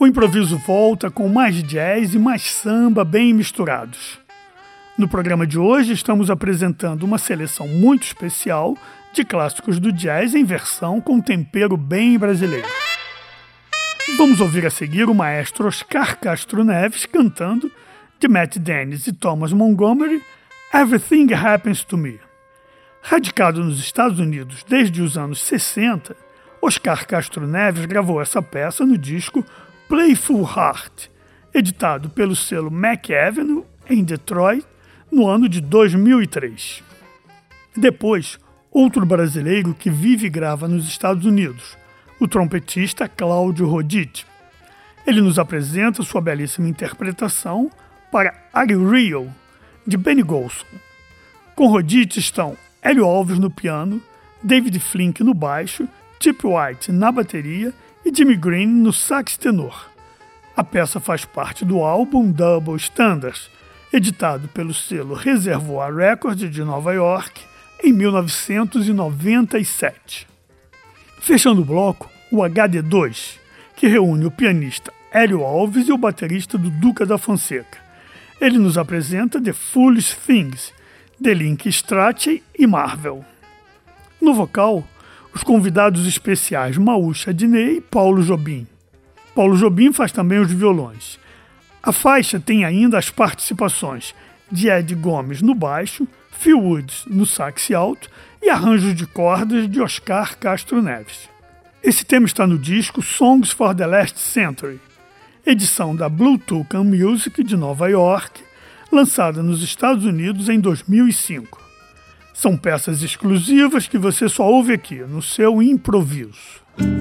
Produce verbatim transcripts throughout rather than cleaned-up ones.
O improviso volta com mais jazz e mais samba bem misturados. No programa de hoje estamos apresentando uma seleção muito especial de clássicos do jazz em versão com tempero bem brasileiro. Vamos ouvir a seguir o maestro Oscar Castro Neves cantando, de Matt Dennis e Thomas Montgomery, Everything Happens to Me. Radicado nos Estados Unidos desde os anos sessenta, Oscar Castro Neves gravou essa peça no disco Playful Heart, editado pelo selo McAvenue em Detroit no ano de dois mil e três. Depois, outro brasileiro que vive e grava nos Estados Unidos, o trompetista Cláudio Roditi. Ele nos apresenta sua belíssima interpretação para Are You Real, de Benny Golson. Com Roditi estão Hélio Alves no piano, David Flink no baixo, Chip White na bateria e Jimmy Green no sax tenor. A peça faz parte do álbum Double Standards, editado pelo selo Reservoir Records de Nova York em mil novecentos e noventa e sete. Fechando o bloco, o H D dois, que reúne o pianista Hélio Alves e o baterista do Duca da Fonseca. Ele nos apresenta The Foolish Things, de Link Strachey e Marvel. No vocal, os convidados especiais Maúcha Adnet e Paulo Jobim. Paulo Jobim faz também os violões. A faixa tem ainda as participações de Ed Gomes no baixo, Phil Woods no sax alto e arranjos de cordas de Oscar Castro Neves. Esse tema está no disco Songs for the Last Century, edição da Blue Toucan Music de Nova York, lançada nos Estados Unidos em dois mil e cinco. São peças exclusivas que você só ouve aqui, no seu improviso.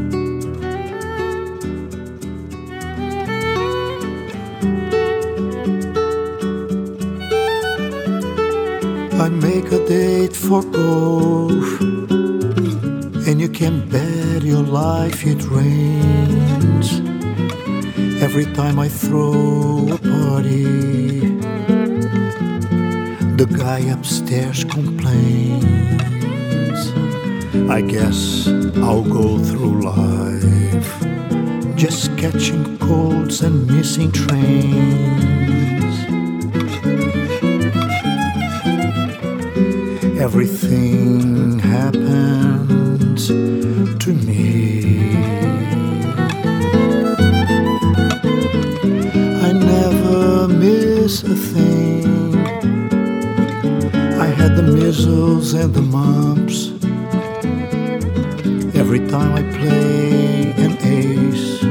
I make a date for golf, and you can bet your life it rains. Every time I throw a party, the guy upstairs complains. I guess I'll go through life just catching colds and missing trains. Everything happens to me. I never miss a thing. I had the measles and the mumps. Every time I play an ace,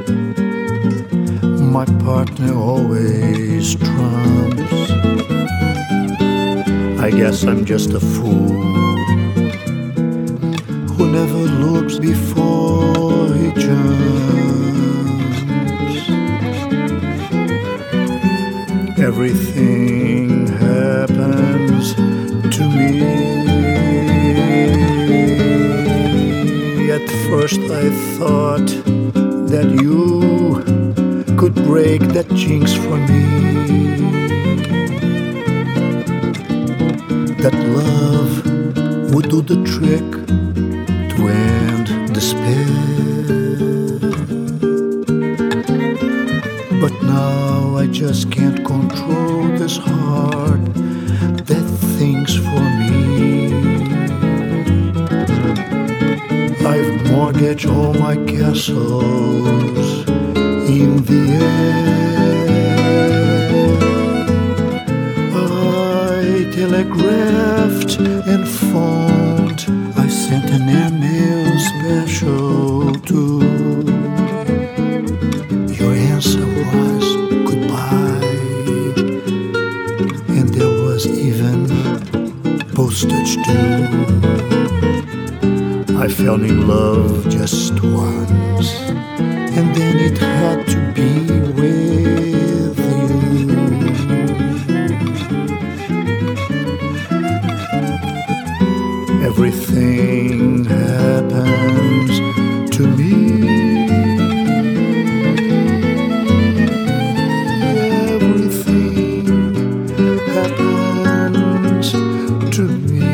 my partner always trumps. I guess I'm just a fool who never looks before he jumps. Everything happens to me. At first I thought that you could break that jinx for me, that love would do the trick to end despair. But now I just can't control this heart that thinks for me. I've mortgaged all my castles in the air. I telegraphed and phoned, I sent an airmail special too. Your answer was goodbye, and there was even postage due. I fell in love just once, and then it had to be with you. Everything happens to me. Everything happens to me.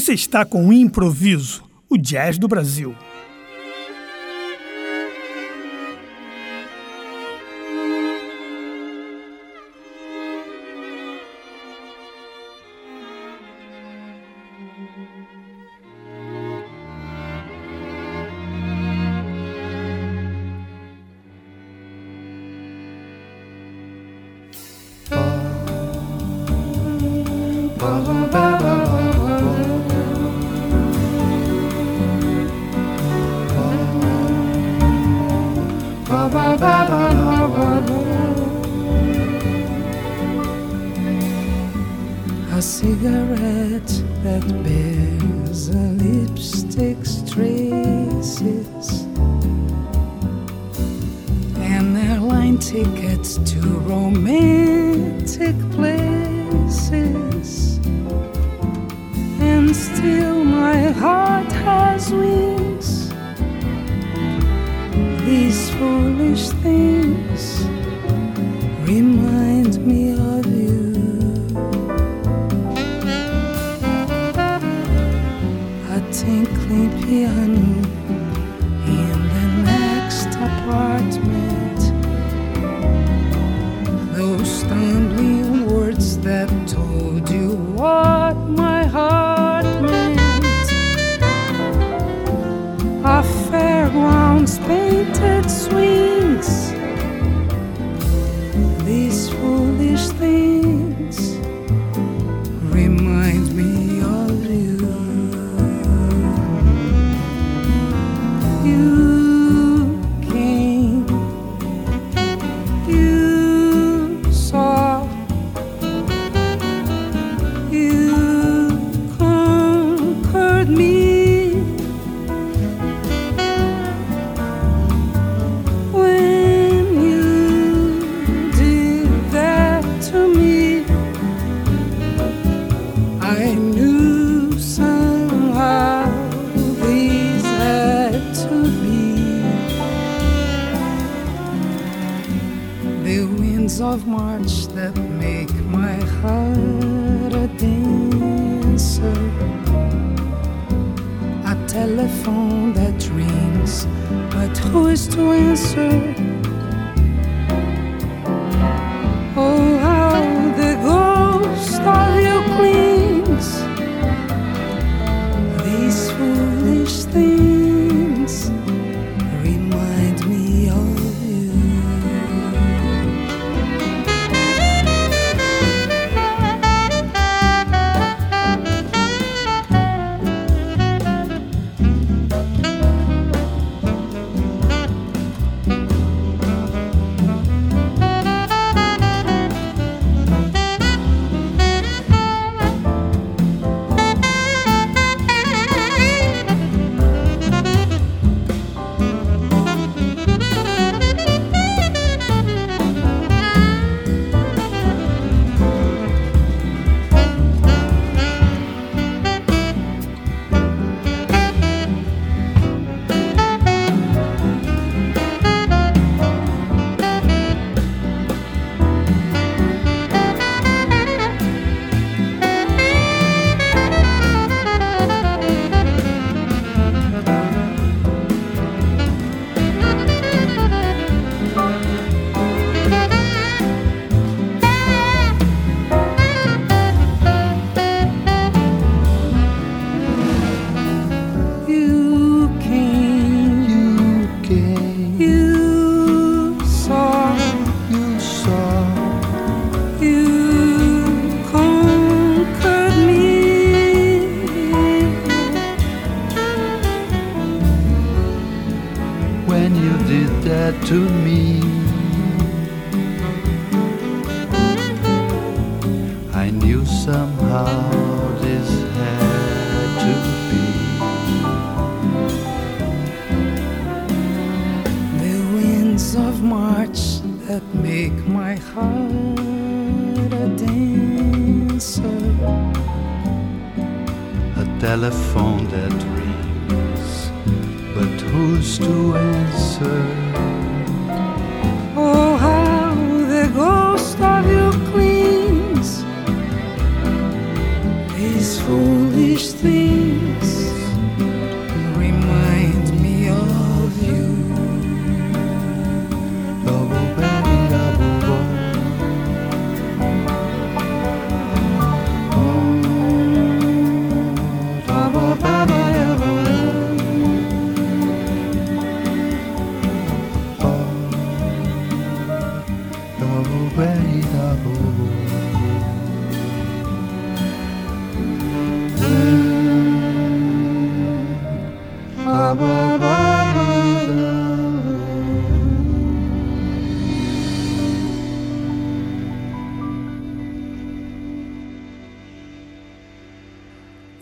Você está com o Improviso, o jazz do Brasil. A cigarette that bears a lipstick's traces, an airline ticket to romantic places, and still my heart has wings. These foolish things remind me of you. Tinkling piano in the next apartment, those stumbling words that told you what my heart meant. A fairground's painted swings. These foolish things remind me of you. Of March that make my heart a dancer, a telephone that rings, but who is to answer? Oh, how the ghost of you clings. These foolish things remind me of to me. I knew somehow this had to be. The winds of March that make my heart a dancer, a telephone that rings, but who's to answer? Oh, how the ghost of you clings. These foolish things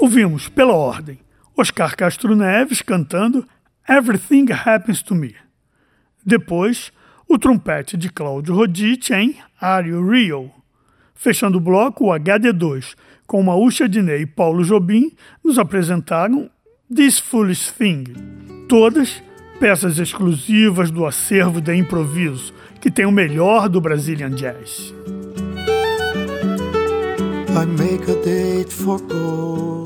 Ouvimos, pela ordem, Oscar Castro Neves cantando Everything Happens to Me. Depois, o trompete de Cláudio Roditi em Are You Real? Fechando o bloco, o H D dois, com Maúcha Diné e Paulo Jobim, nos apresentaram This Foolish Thing. Todas peças exclusivas do acervo de improviso, que tem o melhor do Brazilian Jazz. I make a date for gold.